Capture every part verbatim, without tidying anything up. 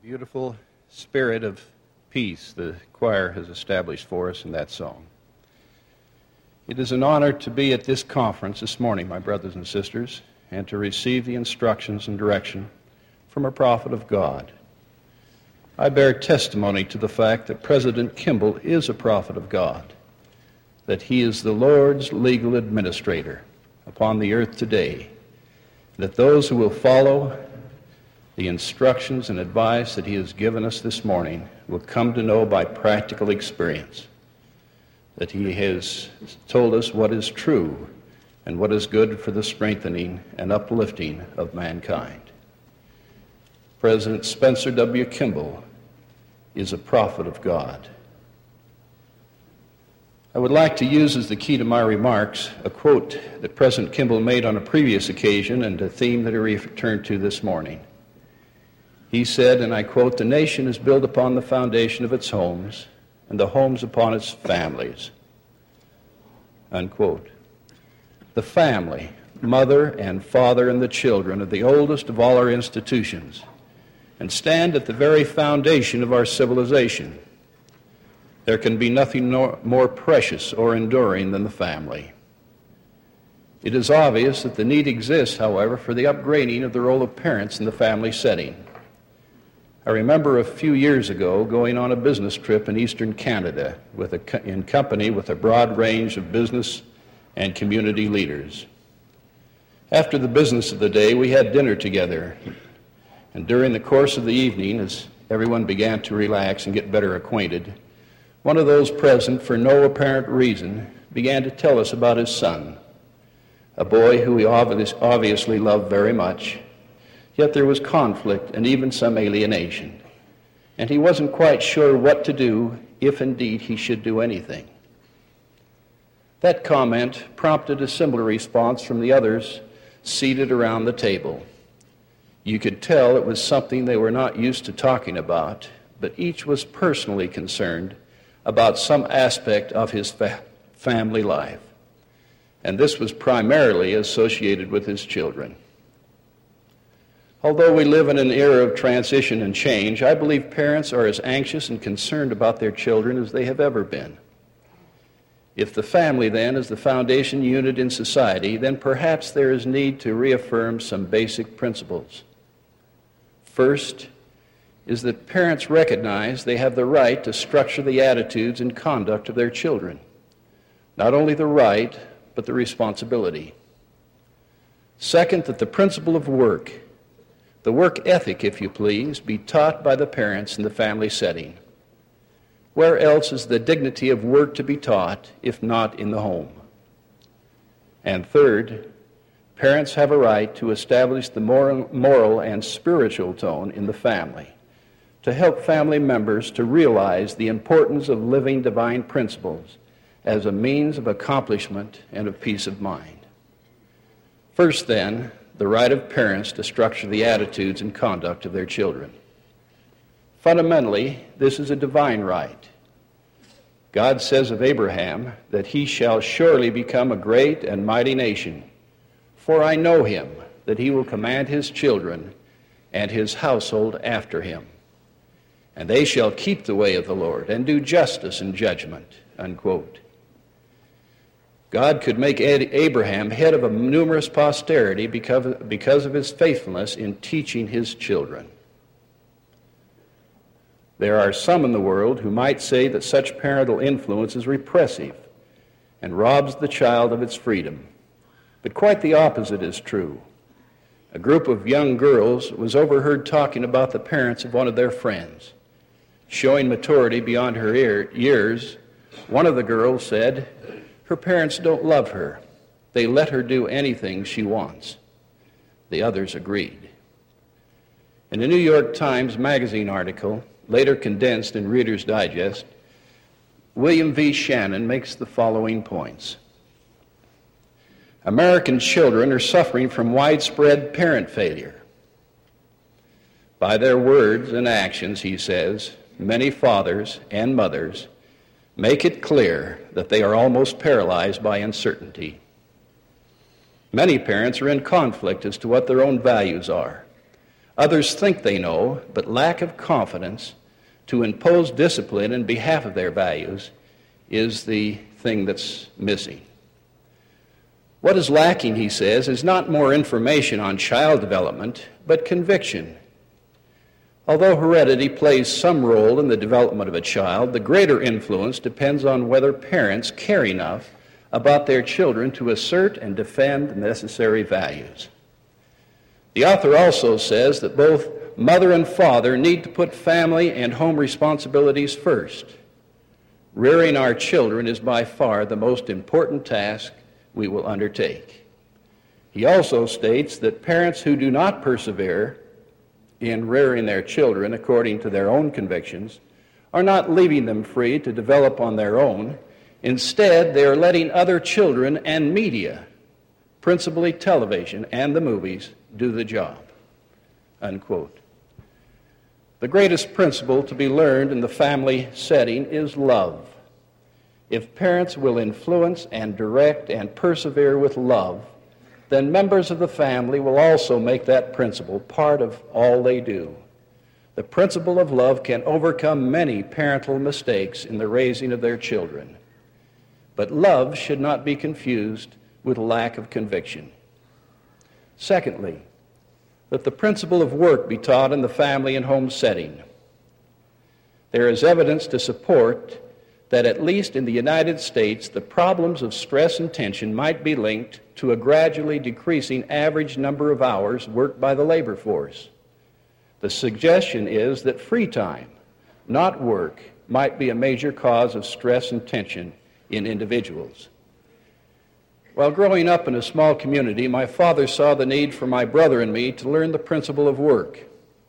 Beautiful spirit of peace the choir has established for us in that song. It is an honor to be at this conference this morning, my brothers and sisters, and to receive the instructions and direction from a prophet of God. I bear testimony to the fact that President Kimball is a prophet of God, that he is the Lord's legal administrator upon the earth today, that those who will follow the instructions and advice that he has given us this morning will come to know by practical experience that he has told us what is true and what is good for the strengthening and uplifting of mankind. President Spencer W. Kimball is a prophet of God. I would like to use as the key to my remarks a quote that President Kimball made on a previous occasion and a theme that he returned to this morning. He said, and I quote, "The nation is built upon the foundation of its homes, and the homes upon its families," unquote. The family, mother and father and the children, are the oldest of all our institutions and stand at the very foundation of our civilization. There can be nothing more precious or enduring than the family. It is obvious that the need exists, however, for the upgrading of the role of parents in the family setting. I remember a few years ago going on a business trip in eastern Canada with a, in company with a broad range of business and community leaders. After the business of the day, we had dinner together, and during the course of the evening, as everyone began to relax and get better acquainted, one of those present, for no apparent reason, began to tell us about his son, a boy who he obviously loved very much. Yet there was conflict and even some alienation, and he wasn't quite sure what to do, if indeed he should do anything. That comment prompted a similar response from the others seated around the table. You could tell it was something they were not used to talking about, but each was personally concerned about some aspect of his fa- family life, and this was primarily associated with his children. Although we live in an era of transition and change, I believe parents are as anxious and concerned about their children as they have ever been. If the family, then, is the foundation unit in society, then perhaps there is need to reaffirm some basic principles. First is that parents recognize they have the right to structure the attitudes and conduct of their children. Not only the right, but the responsibility. Second, that the principle of work, the work ethic, if you please, be taught by the parents in the family setting. Where else is the dignity of work to be taught, if not in the home? And third, parents have a right to establish the moral, moral and spiritual tone in the family, to help family members to realize the importance of living divine principles as a means of accomplishment and of peace of mind. First, then, the right of parents to structure the attitudes and conduct of their children. Fundamentally, this is a divine right. God says of Abraham that he shall surely become a great and mighty nation, for I know him, that he will command his children and his household after him, and they shall keep the way of the Lord and do justice and judgment, unquote. God could make Abraham head of a numerous posterity because, because of his faithfulness in teaching his children. There are some in the world who might say that such parental influence is repressive and robs the child of its freedom. But quite the opposite is true. A group of young girls was overheard talking about the parents of one of their friends. Showing maturity beyond her years, one of the girls said, "Her parents don't love her. They let her do anything she wants." The others agreed. In a New York Times Magazine article, later condensed in Reader's Digest, William V. Shannon makes the following points. American children are suffering from widespread parent failure. By their words and actions, he says, many fathers and mothers make it clear that they are almost paralyzed by uncertainty. Many parents are in conflict as to what their own values are. Others think they know, but lack of confidence to impose discipline in behalf of their values is the thing that's missing. What is lacking, he says, is not more information on child development, but conviction. Although heredity plays some role in the development of a child, the greater influence depends on whether parents care enough about their children to assert and defend the necessary values. The author also says that both mother and father need to put family and home responsibilities first. Rearing our children is by far the most important task we will undertake. He also states that parents who do not persevere in rearing their children according to their own convictions are not leaving them free to develop on their own. Instead, they are letting other children and media, principally television and the movies, do the job. Unquote. The greatest principle to be learned in the family setting is love. If parents will influence and direct and persevere with love, then members of the family will also make that principle part of all they do. The principle of love can overcome many parental mistakes in the raising of their children. But love should not be confused with lack of conviction. Secondly, that the principle of work be taught in the family and home setting. There is evidence to support that at least in the United States, the problems of stress and tension might be linked to a gradually decreasing average number of hours worked by the labor force. The suggestion is that free time, not work, might be a major cause of stress and tension in individuals. While growing up in a small community, my father saw the need for my brother and me to learn the principle of work.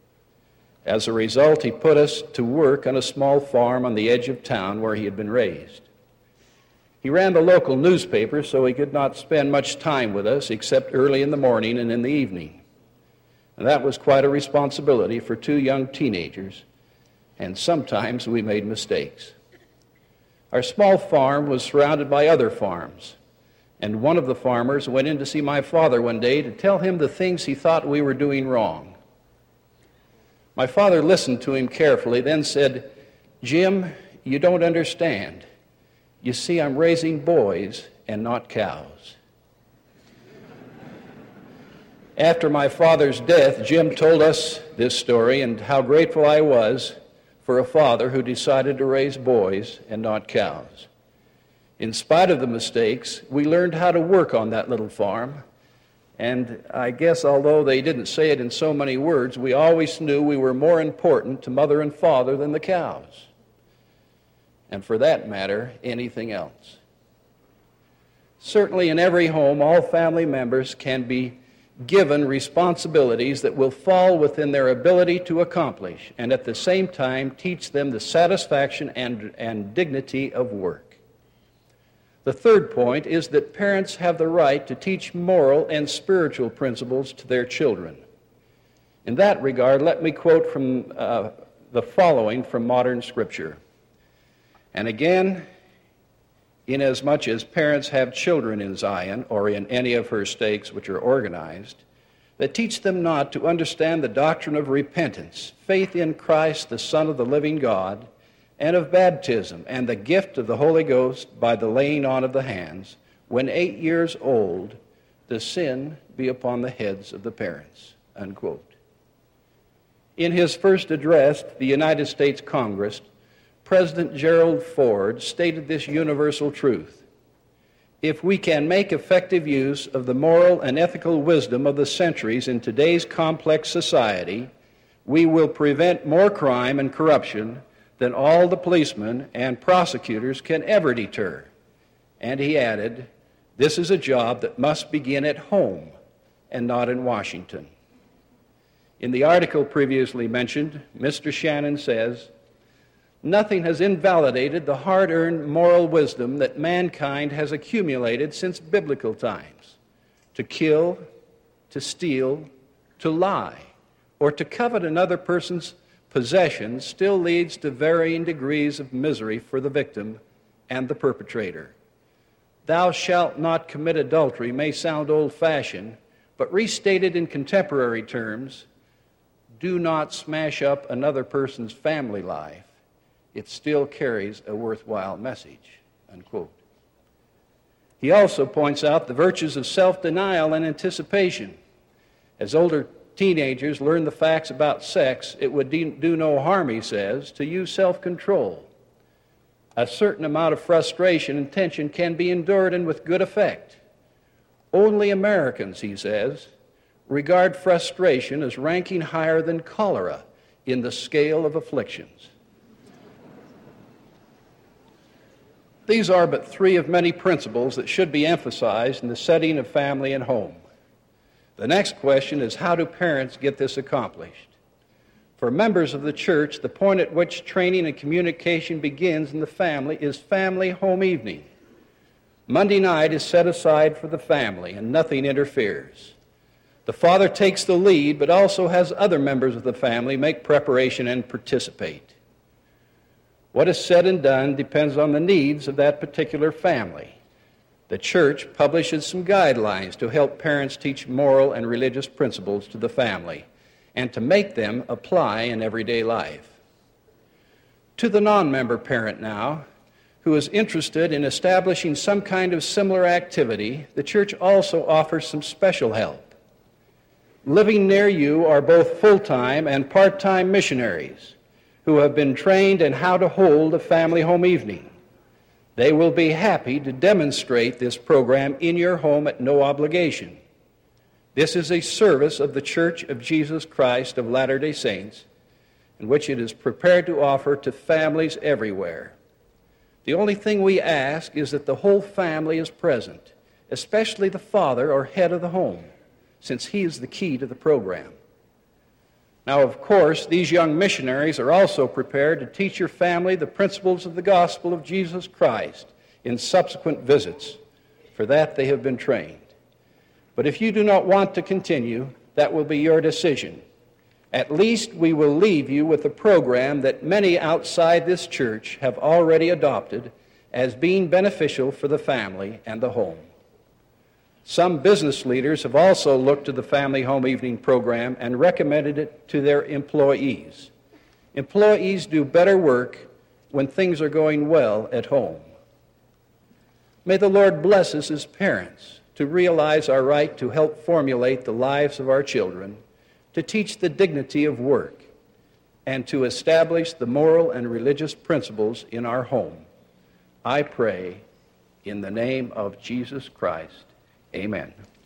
As a result, he put us to work on a small farm on the edge of town where he had been raised. He ran the local newspaper, so he could not spend much time with us except early in the morning and in the evening. And that was quite a responsibility for two young teenagers, and sometimes we made mistakes. Our small farm was surrounded by other farms, and one of the farmers went in to see my father one day to tell him the things he thought we were doing wrong. My father listened to him carefully, then said, "Jim, you don't understand. You see, I'm raising boys and not cows." After my father's death, Jim told us this story and how grateful I was for a father who decided to raise boys and not cows. In spite of the mistakes, we learned how to work on that little farm. And I guess although they didn't say it in so many words, we always knew we were more important to mother and father than the cows. And for that matter, anything else. Certainly in every home, all family members can be given responsibilities that will fall within their ability to accomplish, and at the same time teach them the satisfaction and, and dignity of work. The third point is that parents have the right to teach moral and spiritual principles to their children. In that regard, let me quote from uh, the following from modern Scripture. "And again, inasmuch as parents have children in Zion, or in any of her stakes which are organized, that teach them not to understand the doctrine of repentance, faith in Christ, the Son of the living God, and of baptism, and the gift of the Holy Ghost by the laying on of the hands, when eight years old, the sin be upon the heads of the parents." Unquote. In his first address to the United States Congress, President Gerald Ford stated this universal truth: "If we can make effective use of the moral and ethical wisdom of the centuries in today's complex society, we will prevent more crime and corruption than all the policemen and prosecutors can ever deter." And he added, "This is a job that must begin at home and not in Washington." In the article previously mentioned, Mister Shannon says, "Nothing has invalidated the hard-earned moral wisdom that mankind has accumulated since biblical times. To kill, to steal, to lie, or to covet another person's possession still leads to varying degrees of misery for the victim and the perpetrator. Thou shalt not commit adultery may sound old-fashioned, but restated in contemporary terms, do not smash up another person's family life, it still carries a worthwhile message, unquote. He also points out the virtues of self-denial and anticipation. As older teenagers learn the facts about sex, it would do no harm, he says, to use self-control. A certain amount of frustration and tension can be endured and with good effect. Only Americans, he says, regard frustration as ranking higher than cholera in the scale of afflictions. These are but three of many principles that should be emphasized in the setting of family and home. The next question is, how do parents get this accomplished? For members of the church, the point at which training and communication begins in the family is family home evening. Monday night is set aside for the family, and nothing interferes. The father takes the lead, but also has other members of the family make preparation and participate. What is said and done depends on the needs of that particular family. The church publishes some guidelines to help parents teach moral and religious principles to the family and to make them apply in everyday life. To the non-member parent now, who is interested in establishing some kind of similar activity, the church also offers some special help. Living near you are both full-time and part-time missionaries who have been trained in how to hold a family home evening. They will be happy to demonstrate this program in your home at no obligation. This is a service of the Church of Jesus Christ of Latter-day Saints, in which it is prepared to offer to families everywhere. The only thing we ask is that the whole family is present, especially the father or head of the home, since he is the key to the program. Now, of course, these young missionaries are also prepared to teach your family the principles of the gospel of Jesus Christ in subsequent visits. For that they have been trained. But if you do not want to continue, that will be your decision. At least we will leave you with a program that many outside this church have already adopted as being beneficial for the family and the home. Some business leaders have also looked to the family home evening program and recommended it to their employees. Employees do better work when things are going well at home. May the Lord bless us as parents to realize our right to help formulate the lives of our children, to teach the dignity of work, and to establish the moral and religious principles in our home. I pray in the name of Jesus Christ. Amen.